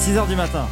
6h du matin.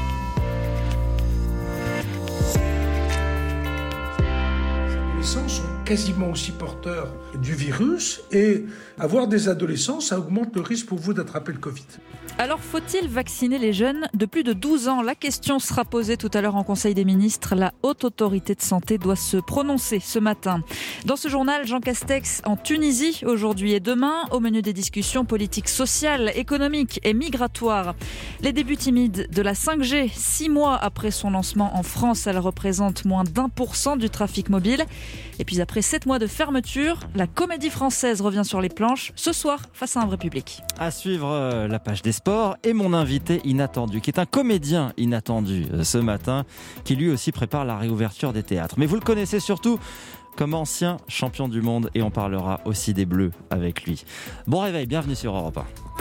Les adolescents sont quasiment aussi porteurs du virus et avoir des adolescents, ça augmente le risque pour vous d'attraper le Covid. Alors, faut-il vacciner les jeunes de plus de 12 ans ? La question sera posée tout à l'heure en Conseil des ministres. La Haute Autorité de Santé doit se prononcer ce matin. Dans ce journal, Jean Castex en Tunisie, aujourd'hui et demain, au menu des discussions politiques, sociales, économiques et migratoires. Les débuts timides de la 5G, 6 mois après son lancement en France, elle représente moins d'1% du trafic mobile. Et puis après 7 mois de fermeture, la Comédie Française revient sur les planches ce soir face à un vrai public. À suivre la page des sports et mon invité inattendu, qui est un comédien inattendu ce matin, qui lui aussi prépare la réouverture des théâtres. Mais vous le connaissez surtout comme ancien champion du monde et on parlera aussi des Bleus avec lui. Bon réveil, bienvenue sur Europe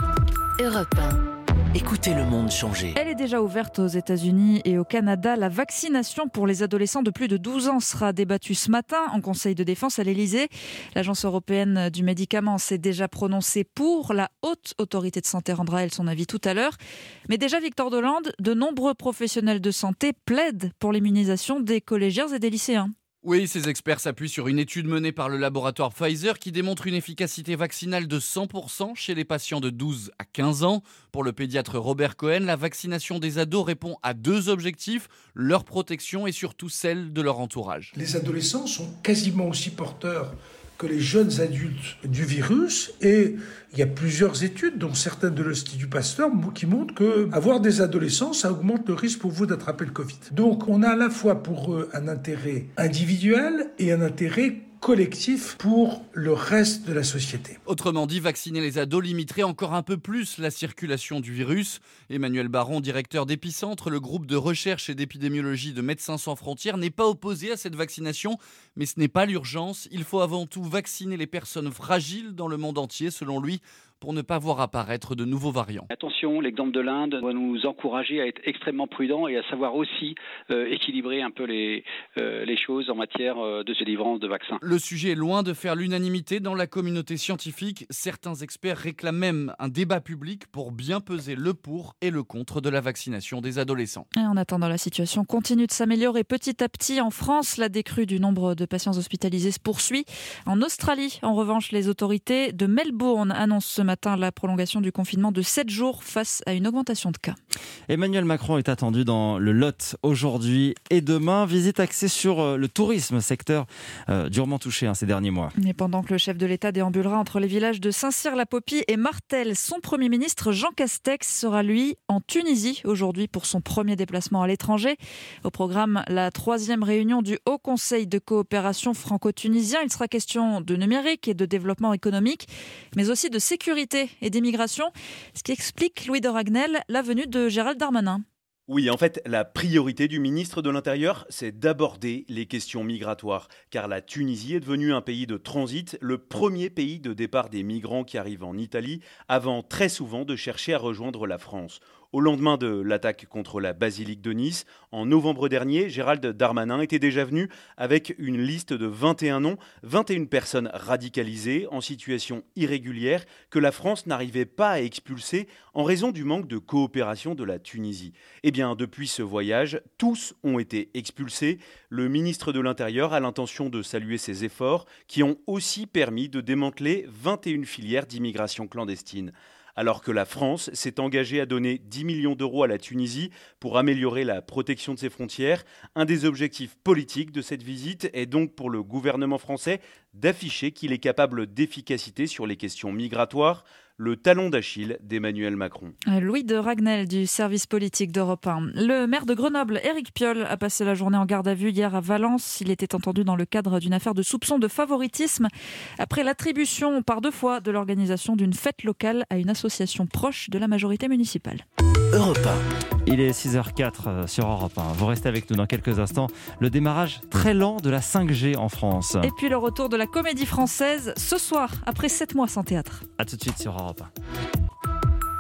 1. Europe 1. Écoutez le monde changer. Elle est déjà ouverte aux États-Unis et au Canada. La vaccination pour les adolescents de plus de 12 ans sera débattue ce matin en Conseil de défense à l'Élysée. L'Agence européenne du médicament s'est déjà prononcée pour. La Haute Autorité de Santé rendra elle son avis tout à l'heure. Mais déjà, Victor Delande, de nombreux professionnels de santé plaident pour l'immunisation des collégiens et des lycéens. Oui, ces experts s'appuient sur une étude menée par le laboratoire Pfizer qui démontre une efficacité vaccinale de 100% chez les patients de 12 à 15 ans. Pour le pédiatre Robert Cohen, la vaccination des ados répond à 2 objectifs, leur protection et surtout celle de leur entourage. Les adolescents sont quasiment aussi porteurs que les jeunes adultes du virus et il y a plusieurs études, dont certaines de l'Institut Pasteur, qui montrent qu'avoir des adolescents, ça augmente le risque pour vous d'attraper le Covid. Donc on a à la fois pour eux un intérêt individuel et un intérêt collectif pour le reste de la société. Autrement dit, vacciner les ados limiterait encore un peu plus la circulation du virus. Emmanuel Baron, directeur d'Épicentre, le groupe de recherche et d'épidémiologie de Médecins sans frontières, n'est pas opposé à cette vaccination, mais ce n'est pas l'urgence. Il faut avant tout vacciner les personnes fragiles dans le monde entier, selon lui, pour ne pas voir apparaître de nouveaux variants. Attention, l'exemple de l'Inde doit nous encourager à être extrêmement prudents et à savoir aussi équilibrer un peu les choses en matière de délivrance de vaccins. Le sujet est loin de faire l'unanimité dans la communauté scientifique. Certains experts réclament même un débat public pour bien peser le pour et le contre de la vaccination des adolescents. Et en attendant, la situation continue de s'améliorer petit à petit. En France, la décrue du nombre de patients hospitalisés se poursuit. En Australie, en revanche, les autorités de Melbourne annoncent ce matin la prolongation du confinement de 7 jours face à une augmentation de cas. Emmanuel Macron est attendu dans le Lot aujourd'hui et demain. Visite axée sur le tourisme, secteur durement touché ces derniers mois. Et pendant que le chef de l'État déambulera entre les villages de Saint-Cyr-la-Popie et Martel, son Premier ministre Jean Castex sera lui en Tunisie aujourd'hui pour son premier déplacement à l'étranger. Au programme, la 3e réunion du Haut Conseil de coopération franco-tunisien. Il sera question de numérique et de développement économique, mais aussi de sécurité et d'immigration, ce qui explique, Louis de Ragnel, la venue de Gérald Darmanin. Oui, en fait, la priorité du ministre de l'Intérieur, c'est d'aborder les questions migratoires, car la Tunisie est devenue un pays de transit, le premier pays de départ des migrants qui arrivent en Italie, avant très souvent de chercher à rejoindre la France. Au lendemain de l'attaque contre la basilique de Nice, en novembre dernier, Gérald Darmanin était déjà venu avec une liste de 21 noms, 21 personnes radicalisées en situation irrégulière que la France n'arrivait pas à expulser en raison du manque de coopération de la Tunisie. Eh bien, depuis ce voyage, tous ont été expulsés. Le ministre de l'Intérieur a l'intention de saluer ces efforts qui ont aussi permis de démanteler 21 filières d'immigration clandestine. Alors que la France s'est engagée à donner 10 millions d'euros à la Tunisie pour améliorer la protection de ses frontières, un des objectifs politiques de cette visite est donc pour le gouvernement français d'afficher qu'il est capable d'efficacité sur les questions migratoires, le talon d'Achille d'Emmanuel Macron. Louis de Ragnel du service politique d'Europe 1. Le maire de Grenoble, Éric Piolle, a passé la journée en garde à vue hier à Valence. Il était entendu dans le cadre d'une affaire de soupçon de favoritisme après l'attribution par 2 fois de l'organisation d'une fête locale à une association proche de la majorité municipale. Europe 1. Il est 6h04 sur Europe 1. Vous restez avec nous dans quelques instants. Le démarrage très lent de la 5G en France. Et puis le retour de la Comédie Française ce soir, après 7 mois sans théâtre. A tout de suite sur Europe 1.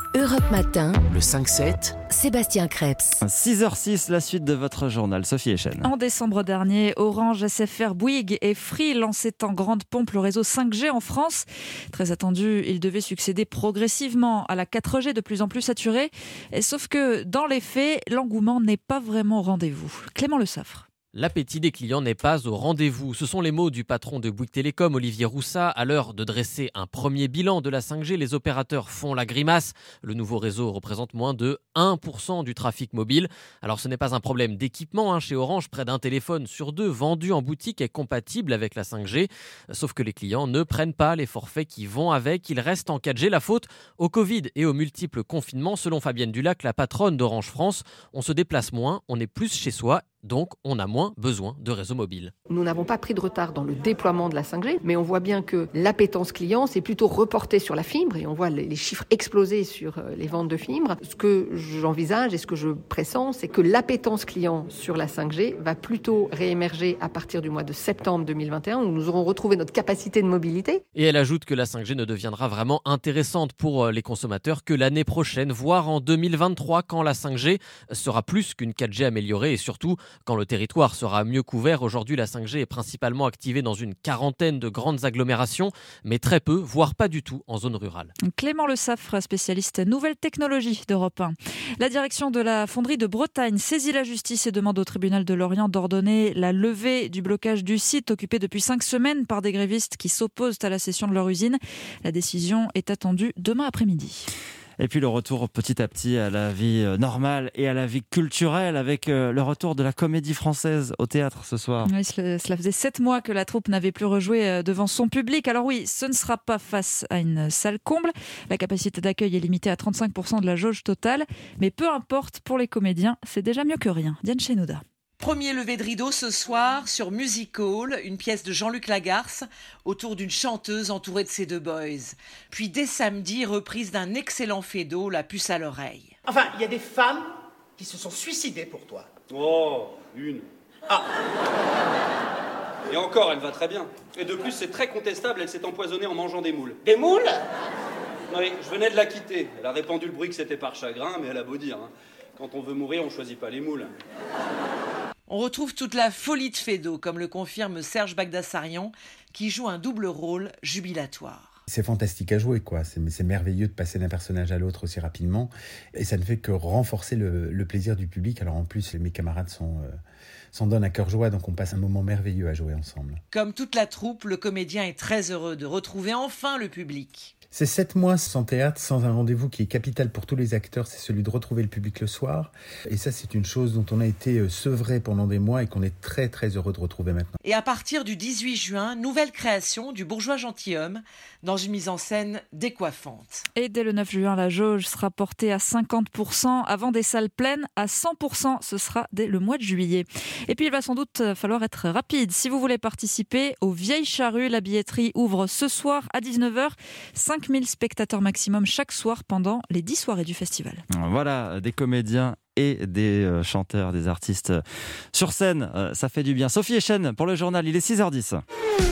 Europe Matin, Le 5-7, Sébastien Krebs. 6h06, la suite de votre journal. Sophie Echen. En décembre dernier, Orange, SFR, Bouygues et Free lançaient en grande pompe le réseau 5G en France. Très attendu, il devait succéder progressivement à la 4G de plus en plus saturée. Sauf que dans les faits, l'engouement n'est pas vraiment au rendez-vous. Clément Le Saffre. L'appétit des clients n'est pas au rendez-vous. Ce sont les mots du patron de Bouygues Télécom, Olivier Roussat. À l'heure de dresser un premier bilan de la 5G, les opérateurs font la grimace. Le nouveau réseau représente moins de 1% du trafic mobile. Alors ce n'est pas un problème d'équipement. Chez Orange, près d'un téléphone sur 2 vendu en boutique est compatible avec la 5G. Sauf que les clients ne prennent pas les forfaits qui vont avec. Ils restent en 4G. La faute au Covid et aux multiples confinements. Selon Fabienne Dulac, la patronne d'Orange France, on se déplace moins, on est plus chez soi. Donc, on a moins besoin de réseau mobile. Nous n'avons pas pris de retard dans le déploiement de la 5G, mais on voit bien que l'appétence client s'est plutôt reportée sur la fibre et on voit les chiffres exploser sur les ventes de fibres. Ce que j'envisage et ce que je pressens, c'est que l'appétence client sur la 5G va plutôt réémerger à partir du mois de septembre 2021 où nous aurons retrouvé notre capacité de mobilité. Et elle ajoute que la 5G ne deviendra vraiment intéressante pour les consommateurs que l'année prochaine, voire en 2023, quand la 5G sera plus qu'une 4G améliorée et surtout quand le territoire sera mieux couvert. Aujourd'hui, la 5G est principalement activée dans une quarantaine de grandes agglomérations, mais très peu, voire pas du tout, en zone rurale. Clément Le Saffre, spécialiste nouvelles technologies d'Europe 1. La direction de la fonderie de Bretagne saisit la justice et demande au tribunal de Lorient d'ordonner la levée du blocage du site occupé depuis 5 semaines par des grévistes qui s'opposent à la cession de leur usine. La décision est attendue demain après-midi. Et puis le retour petit à petit à la vie normale et à la vie culturelle avec le retour de la comédie française au théâtre ce soir. Oui, cela faisait 7 mois que la troupe n'avait plus rejoué devant son public. Alors oui, ce ne sera pas face à une salle comble. La capacité d'accueil est limitée à 35% de la jauge totale. Mais peu importe, pour les comédiens, c'est déjà mieux que rien. Diane Chenouda. Premier lever de rideau ce soir sur Music Hall, une pièce de Jean-Luc Lagarce autour d'une chanteuse entourée de ses 2 boys. Puis dès samedi, reprise d'un excellent Fédo, La puce à l'oreille. Enfin, il y a des femmes qui se sont suicidées pour toi. Oh, une. Ah. Et encore, elle va très bien. Et de plus, c'est très contestable, elle s'est empoisonnée en mangeant des moules. Des moules ? Oui, je venais de la quitter. Elle a répandu le bruit que c'était par chagrin, mais elle a beau dire. Quand on veut mourir, on choisit pas les moules. On retrouve toute la folie de Fédo, comme le confirme Serge Bagdasarian, qui joue un double rôle jubilatoire. C'est fantastique à jouer, quoi. C'est merveilleux de passer d'un personnage à l'autre aussi rapidement. Et ça ne fait que renforcer le plaisir du public. Alors en plus, mes camarades s'en donnent à cœur joie, donc on passe un moment merveilleux à jouer ensemble. Comme toute la troupe, le comédien est très heureux de retrouver enfin le public. C'est 7 mois sans théâtre, sans un rendez-vous qui est capital pour tous les acteurs, c'est celui de retrouver le public le soir. Et ça, c'est une chose dont on a été sevré pendant des mois et qu'on est très très heureux de retrouver maintenant. Et à partir du 18 juin, nouvelle création du Bourgeois gentilhomme dans une mise en scène décoiffante. Et dès le 9 juin, la jauge sera portée à 50%, avant des salles pleines à 100%. Ce sera dès le mois de juillet. Et puis, il va sans doute falloir être rapide. Si vous voulez participer aux Vieilles Charrues, la billetterie ouvre ce soir à 19h. 5000 spectateurs maximum chaque soir pendant les 10 soirées du festival. Voilà, des comédiens et des chanteurs, des artistes sur scène. Ça fait du bien. Sophie Echen pour le journal, il est 6h10.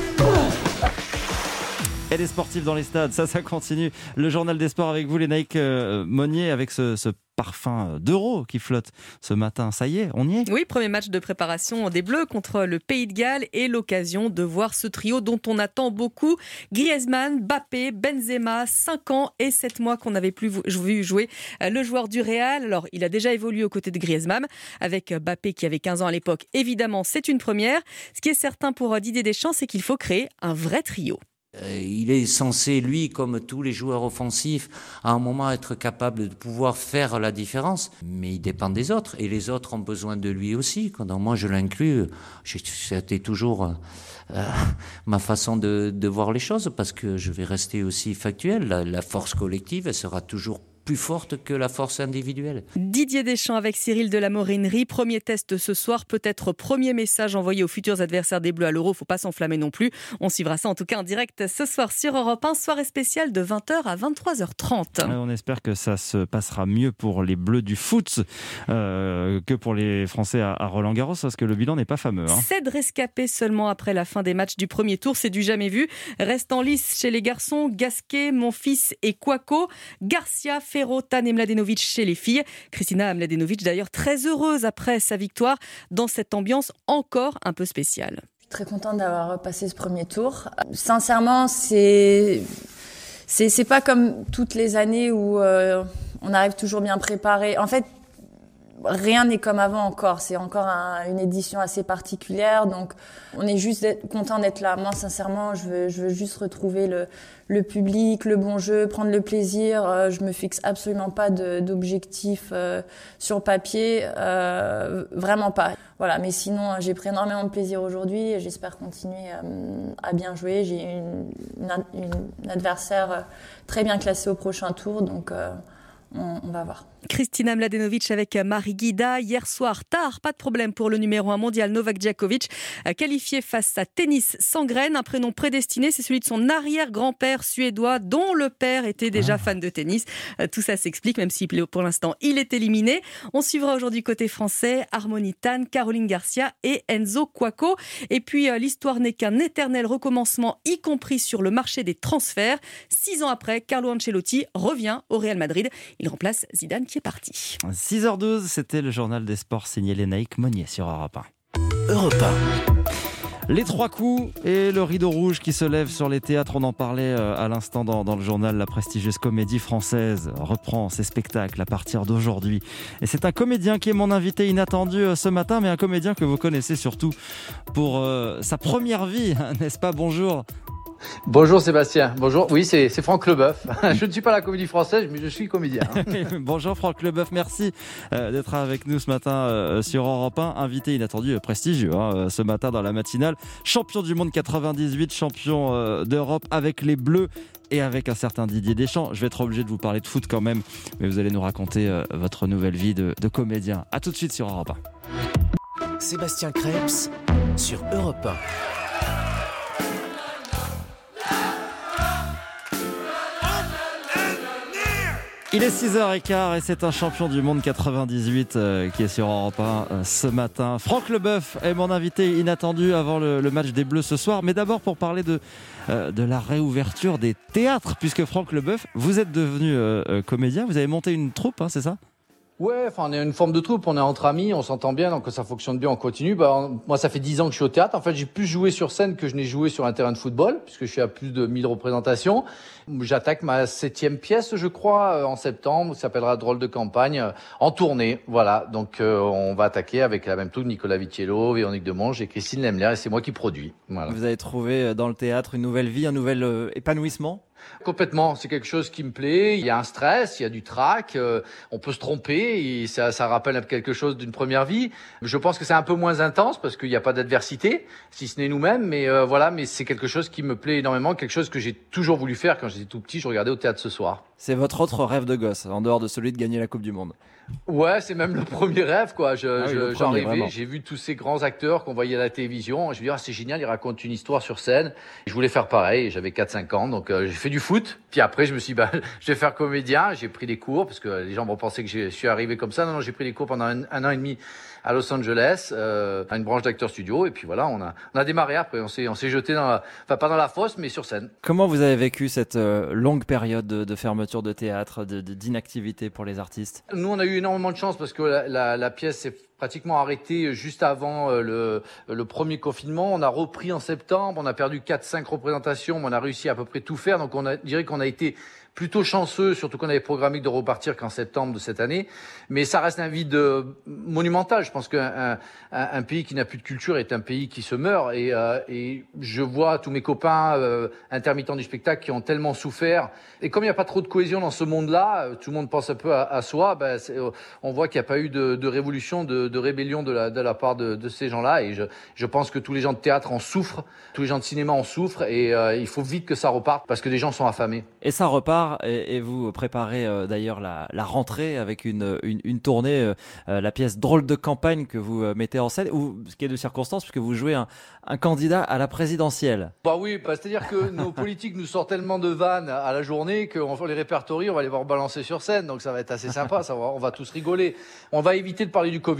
Et les sportifs dans les stades, ça continue. Le journal des sports avec vous, Lénaïque Monnier, avec ce parfum d'Euro qui flotte ce matin. Ça y est, on y est ? Oui, premier match de préparation des Bleus contre le Pays de Galles et l'occasion de voir ce trio dont on attend beaucoup. Griezmann, Mbappé, Benzema, 5 ans et 7 mois qu'on n'avait plus vu jouer le joueur du Real. Alors, il a déjà évolué aux côtés de Griezmann avec Mbappé qui avait 15 ans à l'époque. Évidemment, c'est une première. Ce qui est certain pour Didier Deschamps, c'est qu'il faut créer un vrai trio. Il est censé, lui, comme tous les joueurs offensifs, à un moment être capable de pouvoir faire la différence. Mais il dépend des autres. Et les autres ont besoin de lui aussi. Quand moi, je l'inclus, c'était toujours ma façon de voir les choses, parce que je vais rester aussi factuel. La force collective, elle sera toujours plus forte que la force individuelle. Didier Deschamps avec Cyril Delamorinerie. Premier test ce soir, peut-être premier message envoyé aux futurs adversaires des Bleus à l'Euro. Faut pas s'enflammer non plus. On suivra ça en tout cas en direct ce soir sur Europe 1. Soirée spéciale de 20h à 23h30. On espère que ça se passera mieux pour les Bleus du foot que pour les Français à Roland-Garros, parce que le bilan n'est pas fameux. 7 rescapés seulement après la fin des matchs du premier tour. C'est du jamais vu. Reste en lice chez les garçons Gasquet, Monfils et Kouakou. Garcia, Ferro, Tane Mladenovic chez les filles. Kristina Mladenovic d'ailleurs très heureuse après sa victoire dans cette ambiance encore un peu spéciale. Très contente d'avoir passé ce premier tour. Sincèrement, c'est pas comme toutes les années où on arrive toujours bien préparé. En fait, rien n'est comme avant encore. C'est encore une édition assez particulière. Donc, on est juste content d'être là. Moi, sincèrement, je veux juste retrouver le public, le bon jeu, prendre le plaisir. Je me fixe absolument pas d'objectifs sur papier. Vraiment pas. Voilà. Mais sinon, j'ai pris énormément de plaisir aujourd'hui et j'espère continuer à bien jouer. J'ai une adversaire très bien classée au prochain tour. Donc, on va voir. Kristina Mladenovic avec Mari Guida. Hier soir, tard, pas de problème pour le numéro 1 mondial Novak Djokovic, qualifié face à Tennis Sandgren. Un prénom prédestiné, c'est celui de son arrière-grand-père suédois, dont le père était déjà fan de tennis. Tout ça s'explique, même si pour l'instant il est éliminé. On suivra aujourd'hui côté français Harmony Tan, Caroline Garcia et Enzo Couaco. Et puis l'histoire n'est qu'un éternel recommencement, y compris sur le marché des transferts. 6 ans après, Carlo Ancelotti revient au Real Madrid. Il remplace Zidane qui est parti. 6h12, c'était le journal des sports signé Lénaïque Monnier sur Europe 1. Europe 1. Les 3 coups et le rideau rouge qui se lève sur les théâtres. On en parlait à l'instant dans le journal. La prestigieuse Comédie Française reprend ses spectacles à partir d'aujourd'hui. Et c'est un comédien qui est mon invité inattendu ce matin, mais un comédien que vous connaissez surtout pour sa première vie, n'est-ce pas? Bonjour. Bonjour Sébastien, bonjour. Oui, c'est Franck Leboeuf. Je ne suis pas à la Comédie Française, mais je suis comédien. Bonjour Franck Leboeuf, merci d'être avec nous ce matin sur Europe 1. Invité inattendu, prestigieux ce matin dans la matinale. Champion du monde 98, champion d'Europe avec les Bleus et avec un certain Didier Deschamps. Je vais être obligé de vous parler de foot quand même, mais vous allez nous raconter votre nouvelle vie de comédien. A tout de suite sur Europe 1. Sébastien Krebs sur Europe 1. Il est 6h15 et c'est un champion du monde 98 qui est sur Europe 1 ce matin. Franck Leboeuf est mon invité inattendu avant le match des Bleus ce soir. Mais d'abord pour parler de la réouverture des théâtres, puisque Franck Leboeuf, vous êtes devenu comédien, vous avez monté une troupe, c'est ça ? Ouais, enfin, on est une forme de troupe, on est entre amis, on s'entend bien, donc ça fonctionne bien, on continue. Moi, ça fait 10 ans que je suis au théâtre. En fait, j'ai plus joué sur scène que je n'ai joué sur un terrain de football, puisque je suis à plus de 1000 représentations. J'attaque ma 7e pièce, je crois, en septembre, qui s'appellera Drôle de campagne, en tournée. Voilà, donc on va attaquer avec la même troupe, Nicolas Vitiello, Véronique Demonge et Christine Lemler, et c'est moi qui produis. Voilà. Vous avez trouvé dans le théâtre une nouvelle vie, un nouvel épanouissement ? Complètement, c'est quelque chose qui me plaît. Il y a un stress, il y a du trac, on peut se tromper et ça rappelle quelque chose d'une première vie. Je pense que c'est un peu moins intense parce qu'il n'y a pas d'adversité, si ce n'est nous-mêmes, mais voilà, mais c'est quelque chose qui me plaît énormément, quelque chose que j'ai toujours voulu faire quand j'étais tout petit. Je regardais au théâtre ce soir. C'est votre autre rêve de gosse, en dehors de celui de gagner la Coupe du Monde? Ouais, c'est même le premier rêve, quoi. J'en rêvais. Vraiment. J'ai vu tous ces grands acteurs qu'on voyait à la télévision. Je me dis, c'est génial, ils racontent une histoire sur scène. Je voulais faire pareil. J'avais 4-5 ans, donc j'ai fait du foot. Puis après, je me suis dit, je vais faire comédien. J'ai pris des cours, parce que les gens vont penser que je suis arrivé comme ça. Non, j'ai pris des cours pendant un an et demi à Los Angeles, à une branche d'acteurs studio. Et puis voilà, on a démarré après. On s'est jeté pas dans la fosse, mais sur scène. Comment vous avez vécu cette longue période de fermeture de théâtre, d'inactivité pour les artistes? Nous, on a eu énormément de chance parce que la pièce s'est pratiquement arrêtée juste avant le premier confinement. On a repris en septembre, on a perdu 4-5 représentations, mais on a réussi à peu près tout faire. Donc je dirais qu'on a été plutôt chanceux, surtout qu'on avait programmé de repartir qu'en septembre de cette année. Mais ça reste un vide monumental. Je pense qu'un pays qui n'a plus de culture est un pays qui se meurt. Et je vois tous mes copains intermittents du spectacle qui ont tellement souffert. Et comme il n'y a pas trop de cohésion dans ce monde-là, tout le monde pense un peu à soi, on voit qu'il n'y a pas eu de révolution, de rébellion de la part de ces gens-là. Et je pense que tous les gens de théâtre en souffrent, tous les gens de cinéma en souffrent. Et il faut vite que ça reparte parce que les gens sont affamés. Et ça repart. Et vous préparez d'ailleurs la rentrée avec une tournée, la pièce Drôle de campagne que vous mettez en scène, ou ce qui est de circonstance puisque vous jouez un candidat à la présidentielle. Oui, c'est-à-dire que nos politiques nous sortent tellement de vannes à la journée qu'on les répertorie, on va les voir balancer sur scène, donc ça va être assez sympa, on va tous rigoler. On va éviter de parler du Covid,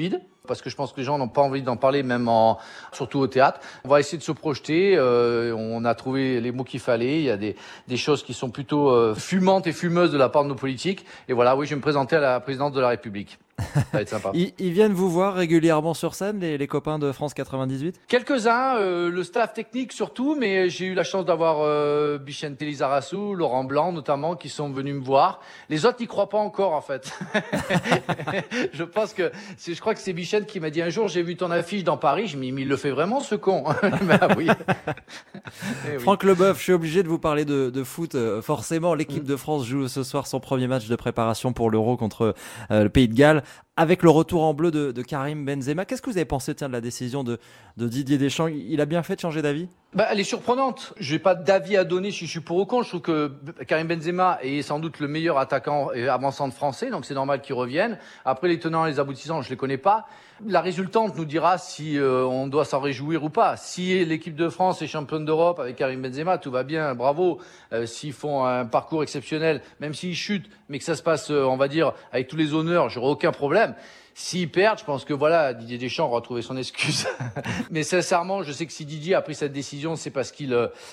parce que je pense que les gens n'ont pas envie d'en parler, surtout au théâtre. On va essayer de se projeter. On a trouvé les mots qu'il fallait. Il y a des choses qui sont plutôt fumantes et fumeuses de la part de nos politiques. Et voilà, oui, je vais me présenter à la présidente de la République. Ça va être sympa. Ils viennent vous voir régulièrement sur scène, les copains de France 98 ? Quelques-uns, le staff technique surtout, mais j'ai eu la chance d'avoir Bichente Lizarazu, Laurent Blanc notamment, qui sont venus me voir. Les autres n'y croient pas encore, en fait. Je crois que c'est Bichente qui m'a dit un jour, j'ai vu ton affiche dans Paris, je me dis, mais il le fait vraiment, ce con. Ben, oui. Franck Leboeuf, je suis obligé de vous parler de foot. Forcément, l'équipe de France joue ce soir son premier match de préparation pour l'Euro contre le Pays de Galles, avec le retour en bleu de Karim Benzema. Qu'est-ce que vous avez pensé de la décision de Didier Deschamps ? Il a bien fait de changer d'avis ? Elle est surprenante. Je n'ai pas d'avis à donner si je suis pour ou contre. Je trouve que Karim Benzema est sans doute le meilleur attaquant et avançant de français, donc c'est normal qu'il revienne. Après, les tenants et les aboutissants, je les connais pas. La résultante nous dira si on doit s'en réjouir ou pas. Si l'équipe de France est championne d'Europe avec Karim Benzema, tout va bien, bravo. S'ils font un parcours exceptionnel, même s'ils chutent, mais que ça se passe, on va dire, avec tous les honneurs, j'aurai aucun problème. S'ils perdent, je pense que Didier Deschamps aura trouvé son excuse. Mais sincèrement, je sais que si Didier a pris cette décision, c'est parce qu'il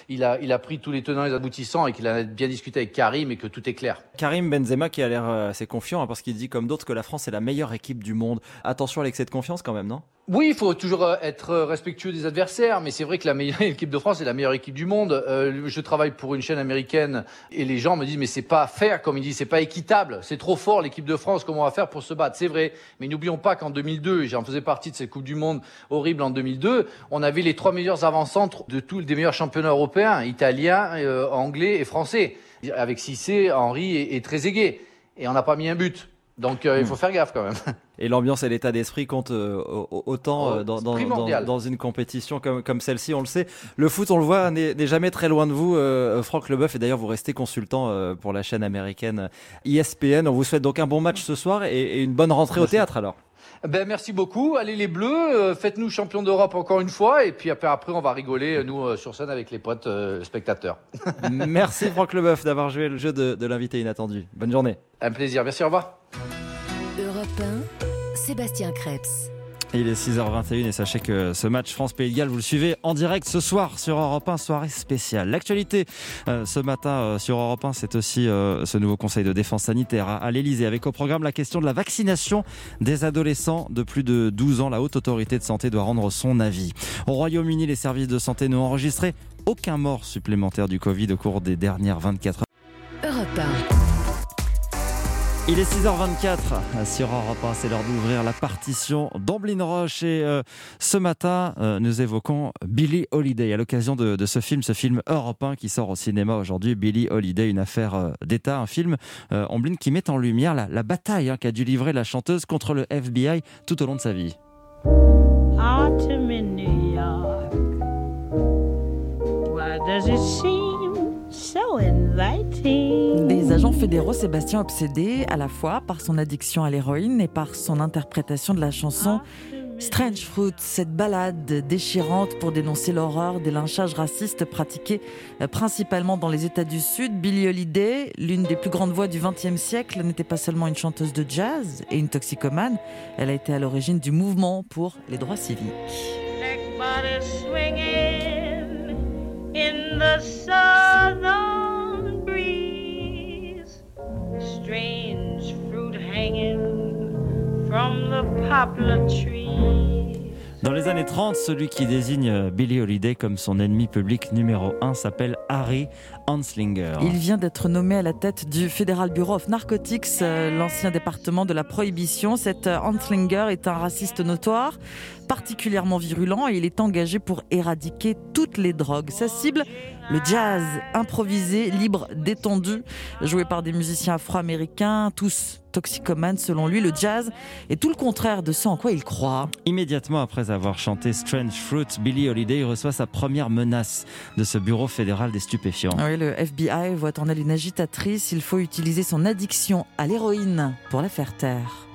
a pris tous les tenants et les aboutissants et qu'il a bien discuté avec Karim et que tout est clair. Karim Benzema qui a l'air assez confiant, parce qu'il dit comme d'autres que la France est la meilleure équipe du monde. Attention à l'excès de confiance quand même, non ? Oui, il faut toujours être respectueux des adversaires, mais c'est vrai que l'équipe de France est la meilleure équipe du monde. Je travaille pour une chaîne américaine et les gens me disent mais c'est pas fair, comme ils disent, c'est pas équitable, c'est trop fort l'équipe de France, comment on va faire pour se battre ? C'est vrai, mais n'oublions pas qu'en 2002, et j'en faisais partie de cette Coupe du Monde horrible en 2002, on avait les 3 meilleurs avant-centres des meilleurs championnats européens, italiens, anglais et français, avec Cissé, Henry et Trezeguet, et on n'a pas mis un but. Donc il faut faire gaffe quand même. Et l'ambiance et l'état d'esprit comptent autant dans une compétition comme celle-ci, on le sait. Le foot, on le voit, n'est jamais très loin de vous, Franck Leboeuf. Et d'ailleurs, vous restez consultant pour la chaîne américaine ESPN. On vous souhaite donc un bon match ce soir et une bonne rentrée au théâtre alors. Merci beaucoup. Allez les Bleus, faites-nous champions d'Europe encore une fois. Et puis après on va rigoler, nous, sur scène avec les potes spectateurs. Merci Franck Leboeuf d'avoir joué le jeu de l'invité inattendu. Bonne journée. Un plaisir. Merci, au revoir. Europe 1, Sébastien Crêpes. Il est 6h21 et sachez que ce match France-Pays de Galles, vous le suivez en direct ce soir sur Europe 1, soirée spéciale. L'actualité ce matin sur Europe 1, c'est aussi ce nouveau conseil de défense sanitaire à l'Elysée, avec au programme la question de la vaccination des adolescents de plus de 12 ans. La Haute Autorité de Santé doit rendre son avis. Au Royaume-Uni, les services de santé n'ont enregistré aucun mort supplémentaire du Covid au cours des dernières 24 heures. Europe 1. Il est 6h24 sur Europe 1, c'est l'heure d'ouvrir la partition d'Amblin Roche et ce matin nous évoquons Billie Holiday à l'occasion de ce film Europe 1 qui sort au cinéma aujourd'hui. Billie Holiday, une affaire d'État, un film Amblin qui met en lumière la bataille qu'a dû livrer la chanteuse contre le FBI tout au long de sa vie. Autumn in New York, why does it seem so inviting? Des agents fédéraux, Sébastien, obsédé à la fois par son addiction à l'héroïne et par son interprétation de la chanson Strange Fruit, cette ballade déchirante pour dénoncer l'horreur des lynchages racistes pratiqués principalement dans les États du Sud. Billie Holiday, l'une des plus grandes voix du XXe siècle, n'était pas seulement une chanteuse de jazz et une toxicomane, elle a été à l'origine du mouvement pour les droits civiques. In the southern breeze, strange fruit hanging from the poplar tree. Dans les années 30, celui qui désigne Billie Holiday comme son ennemi public numéro 1 s'appelle Harry Anslinger. Il vient d'être nommé à la tête du Federal Bureau of Narcotics, l'ancien département de la prohibition. Cet Anslinger est un raciste notoire, particulièrement virulent, et il est engagé pour éradiquer toutes les drogues. Sa cible, le jazz, improvisé, libre, détendu, joué par des musiciens afro-américains, tous toxicomanes selon lui. Le jazz est tout le contraire de ce en quoi il croit. Immédiatement après avoir chanté Strange Fruit, Billie Holiday reçoit sa première menace de ce bureau fédéral des stupéfiants. Oui, le FBI voit en elle une agitatrice. Il faut utiliser son addiction à l'héroïne pour la faire taire.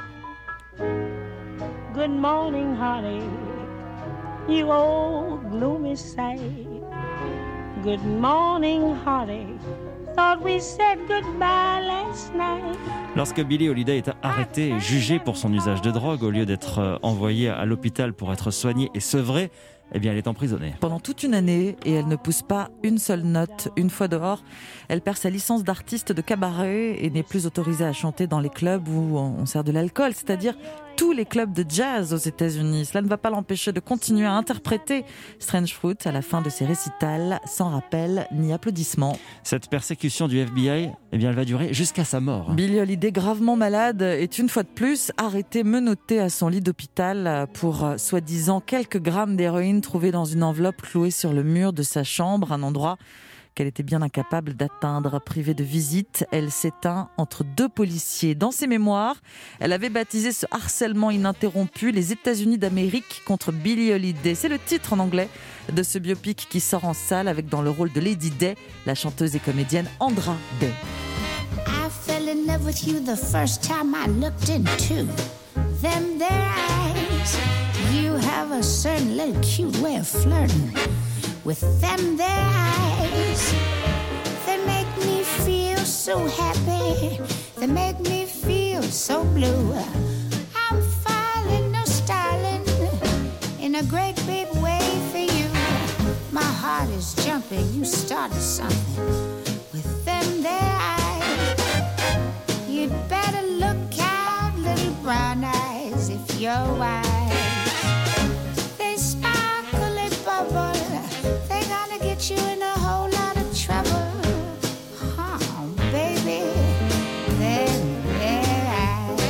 Good morning, honey, you old gloomy sight. Good morning, honey, thought we said goodbye last night. Lorsque Billie Holiday est arrêtée et jugée pour son usage de drogue, au lieu d'être envoyée à l'hôpital pour être soignée et sevrée, eh bien, elle est emprisonnée. Pendant toute une année, et elle ne pousse pas une seule note. Une fois dehors, elle perd sa licence d'artiste de cabaret et n'est plus autorisée à chanter dans les clubs où on sert de l'alcool, c'est-à-dire tous les clubs de jazz aux États-Unis. Cela ne va pas l'empêcher de continuer à interpréter Strange Fruit à la fin de ses récitals, sans rappel ni applaudissements. Cette persécution du FBI, eh bien, elle va durer jusqu'à sa mort. Billie Holiday, gravement malade, est une fois de plus arrêtée, menottée à son lit d'hôpital pour soi-disant quelques grammes d'héroïne trouvés dans une enveloppe clouée sur le mur de sa chambre, un endroit qu'elle était bien incapable d'atteindre. Privée de visite, elle s'éteint entre deux policiers. Dans ses mémoires, elle avait baptisé ce harcèlement ininterrompu les États-Unis d'Amérique contre Billie Holiday. C'est le titre en anglais de ce biopic qui sort en salle avec dans le rôle de Lady Day la chanteuse et comédienne Andra Day. I fell in love with you the first time I looked into them there eyes. You have a certain little cute way of flirting with them there eyes. They make me feel so happy. They make me feel so blue. I'm falling, no starling, in a great big way for you. My heart is jumping, you started something with them there eyes. You'd better look out, little brown eyes, if you're wise. They sparkle, they bubble, they're gonna get you in a whole lot of trouble. Oh, baby, they're their eyes.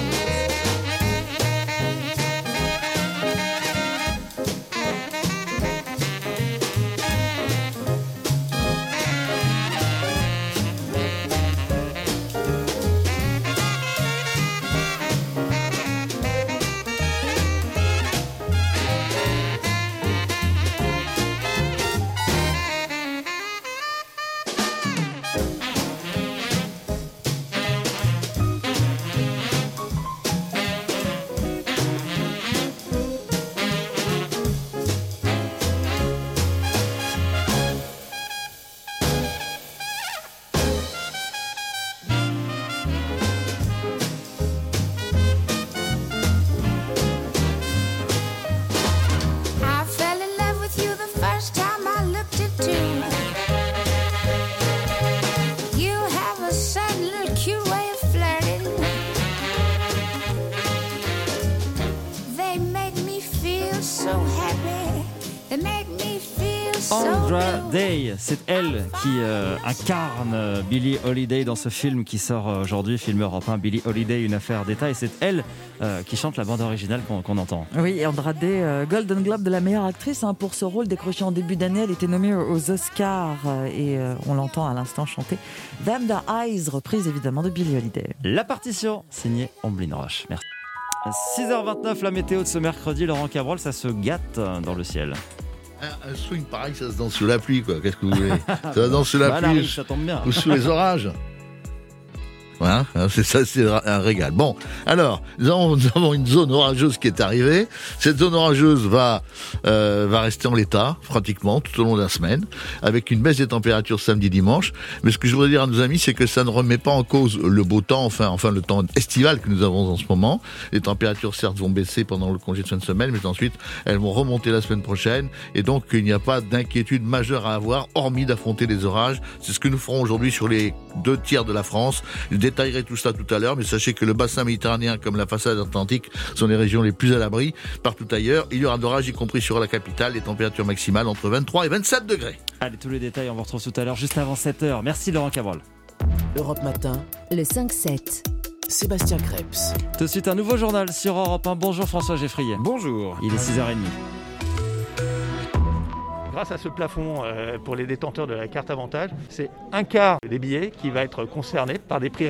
Andra Day, c'est elle qui incarne Billie Holiday dans ce film qui sort aujourd'hui, film européen Billie Holiday, une affaire d'État, et c'est elle qui chante la bande originale qu'on entend. Oui, Andra Day, Golden Globe de la meilleure actrice pour ce rôle décroché en début d'année. Elle était nommée aux Oscars et on l'entend à l'instant chanter Them the Eyes, reprise évidemment de Billie Holiday. La partition signée Omblin Roche. Merci. 6h29, la météo de ce mercredi, Laurent Cabrol, ça se gâte dans le ciel. Un swing pareil, ça se danse sous la pluie, quoi. Qu'est-ce que vous voulez? Ça se danse sous la pluie, ça tombe bien. Ou sous les orages. Voilà, c'est ça, c'est un régal. Bon, alors, nous avons une zone orageuse qui est arrivée. Cette zone orageuse va rester en l'état, pratiquement, tout au long de la semaine, avec une baisse des températures samedi, dimanche. Mais ce que je voudrais dire à nos amis, c'est que ça ne remet pas en cause le beau temps, enfin le temps estival que nous avons en ce moment. Les températures, certes, vont baisser pendant le congé de fin de semaine, mais ensuite, elles vont remonter la semaine prochaine. Et donc, il n'y a pas d'inquiétude majeure à avoir, hormis d'affronter les orages. C'est ce que nous ferons aujourd'hui sur les 2 tiers de la France. Je détaillerai tout ça tout à l'heure, mais sachez que le bassin méditerranéen comme la façade atlantique sont les régions les plus à l'abri. Partout ailleurs, il y aura de l'orage, y compris sur la capitale, les températures maximales entre 23 et 27 degrés. Allez, tous les détails, on vous retrouve tout à l'heure, juste avant 7h. Merci Laurent Cabrol. Europe Matin, le 5-7. Sébastien Krebs. Tout de suite, un nouveau journal sur Europe 1. Bonjour François Geffrier. Bonjour. Il est 6h30. Grâce à ce plafond pour les détenteurs de la carte avantage, c'est un quart des billets qui va être concerné par des prix réduits.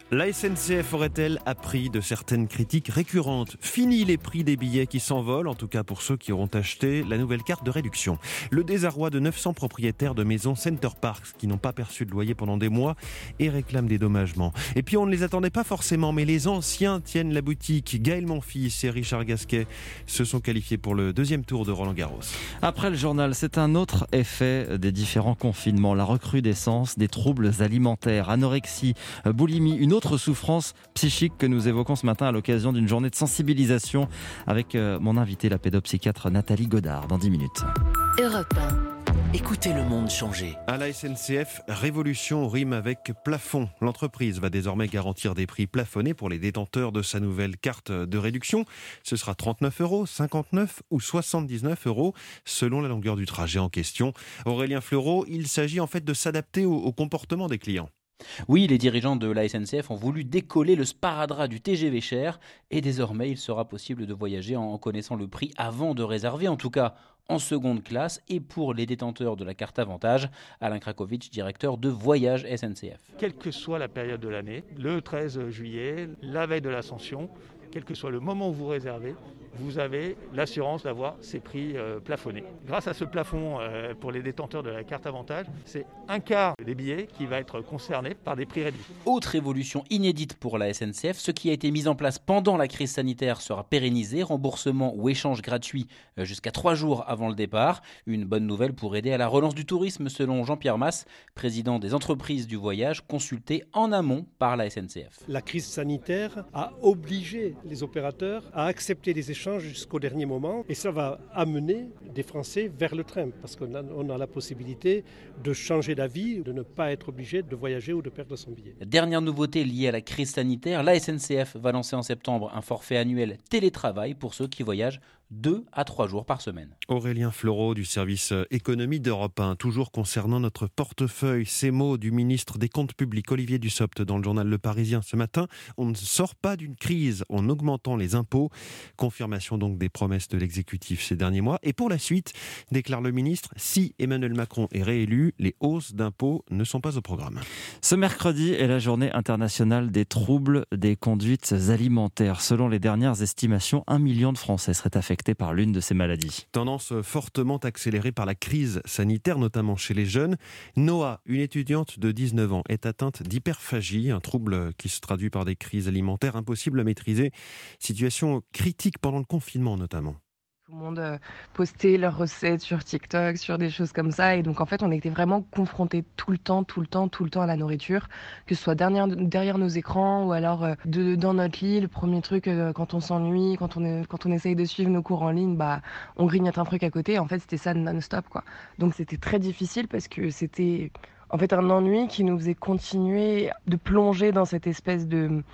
La SNCF aurait-elle appris de certaines critiques récurrentes ? Fini les prix des billets qui s'envolent, en tout cas pour ceux qui auront acheté la nouvelle carte de réduction. Le désarroi de 900 propriétaires de maisons Center Parcs qui n'ont pas perçu de loyer pendant des mois et réclament des dédommagements. Et puis on ne les attendait pas forcément, mais les anciens tiennent la boutique. Gaël Monfils et Richard Gasquet se sont qualifiés pour le deuxième tour de Roland-Garros. Après le journal, c'est un autre effet des différents confinements, la recrudescence des troubles alimentaires, anorexie, boulimie, une autre souffrance psychique que nous évoquons ce matin à l'occasion d'une journée de sensibilisation avec mon invité, la pédopsychiatre Nathalie Godard, dans 10 minutes. Europe 1. Écoutez le monde changer. À la SNCF, révolution rime avec plafond. L'entreprise va désormais garantir des prix plafonnés pour les détenteurs de sa nouvelle carte de réduction. Ce sera 39 €, 59 ou 79 € selon la longueur du trajet en question. Aurélien Fleureau, il s'agit en fait de s'adapter au comportement des clients. Oui, les dirigeants de la SNCF ont voulu décoller le sparadrap du TGV cher et désormais il sera possible de voyager en connaissant le prix avant de réserver, en tout cas en seconde classe et pour les détenteurs de la carte Avantage. Alain Krakowicz, directeur de Voyage SNCF. Quelle que soit la période de l'année, le 13 juillet, la veille de l'Ascension, quel que soit le moment où vous réservez, vous avez l'assurance d'avoir ces prix plafonnés. Grâce à ce plafond pour les détenteurs de la carte Avantage, c'est un quart des billets qui va être concerné par des prix réduits. Autre évolution inédite pour la SNCF, ce qui a été mis en place pendant la crise sanitaire sera pérennisé, remboursement ou échange gratuit jusqu'à 3 jours avant le départ. Une bonne nouvelle pour aider à la relance du tourisme selon Jean-Pierre Masse, président des entreprises du voyage, consulté en amont par la SNCF. La crise sanitaire a obligé les opérateurs à accepter des échanges jusqu'au dernier moment et ça va amener des Français vers le train parce qu'on a la possibilité de changer d'avis, de ne pas être obligé de voyager ou de perdre son billet. Dernière nouveauté liée à la crise sanitaire, la SNCF va lancer en septembre un forfait annuel télétravail pour ceux qui voyagent 2 à 3 jours par semaine. Aurélien Fleureau du service économie d'Europe 1, toujours concernant notre portefeuille. Ces mots du ministre des Comptes publics Olivier Dussopt dans le journal Le Parisien ce matin. On ne sort pas d'une crise en augmentant les impôts. Confirmation donc des promesses de l'exécutif ces derniers mois. Et pour la suite, déclare le ministre, si Emmanuel Macron est réélu, les hausses d'impôts ne sont pas au programme. Ce mercredi est la journée internationale des troubles des conduites alimentaires. Selon les dernières estimations, 1 million de Français seraient affectés par l'une de ces maladies. Tendance fortement accélérée par la crise sanitaire, notamment chez les jeunes. Noah, une étudiante de 19 ans, est atteinte d'hyperphagie, un trouble qui se traduit par des crises alimentaires impossibles à maîtriser. Situation critique pendant le confinement notamment. Tout le monde postait leurs recettes sur TikTok, sur des choses comme ça. Et donc, en fait, on était vraiment confrontés tout le temps à la nourriture, que ce soit derrière nos écrans ou alors dans notre lit. Le premier truc, quand on s'ennuie, quand on essaye de suivre nos cours en ligne, on grignote un truc à côté. En fait, c'était ça non-stop, quoi. Donc, c'était très difficile parce que c'était en fait un ennui qui nous faisait continuer de plonger dans cette espèce